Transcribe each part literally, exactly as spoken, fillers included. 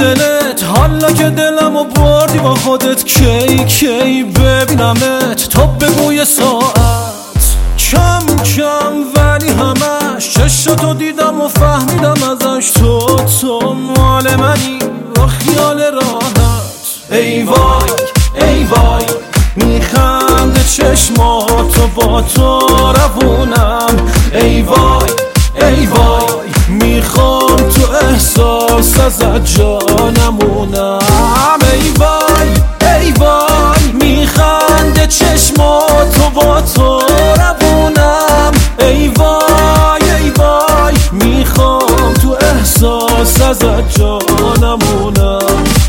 دلت حالا که دلمو بردی با خودت، کی کی ببینمت تا بگوی ساعت. کم کم ولی همش چشاتو دیدم و فهمیدم ازش تو تو مال منی با خیال راحت. ای وای ای وای میخنده چشماتو با تو روونم. ای وای ای وای میخوام تو احساس ازت جانمونم. ای وای ای وای میخنده چشماتو با تو روونم. ای وای ای وای میخوام تو احساس ازت جانمونم.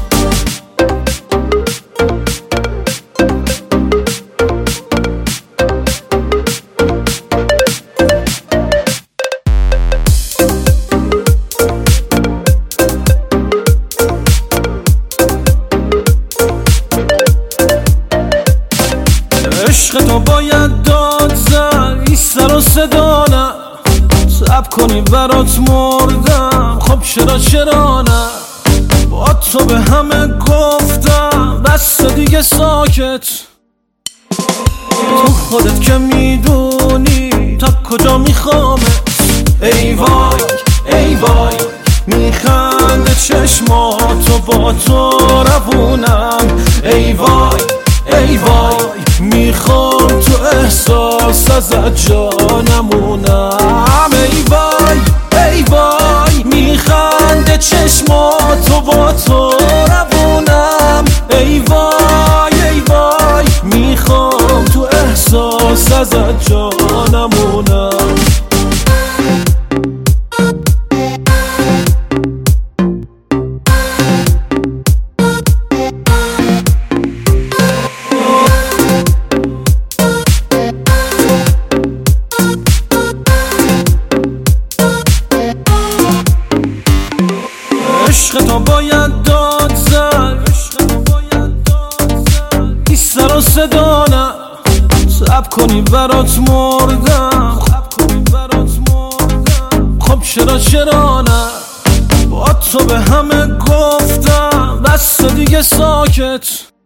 عشق تو باید داد زد این سر و صدا نه، صبر کنی برات مردم خب چرا چرا نه. با تو به همه گفتم بس دیگه ساکت. تو خودت که میدونی تا کجا میخوامت. ای وای ای وای میخنده چشماتو با تو روونم. ای وای ای وای میخوام تو احساس ازت جانمونم. ای وای ای وای میخنده چشماتو با تو روونم. ای وای ای وای میخوام تو احساس ازت جانمونم. عشق تو باید داد زد این سر و صدا نه، صبر کنی برات مردم خب چرا چرا نه. با تو به همه گفتم بس دیگه ساکت.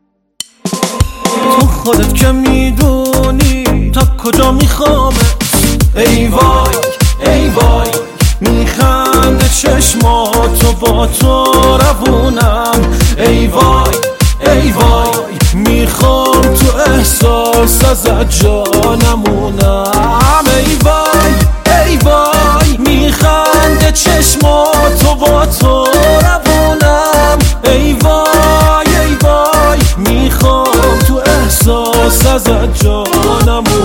تو خودت که میدونی تا کجا میخوامت. ای وای ای وای میخنده چشماتو با تو روونم. ای وای ای وای میخوام تو احساس ازت جانمونم. ای وای ای وای میخنده چشماتو با تو روونم. ای وای ای وای میخوام تو احساس ازت جانمونم.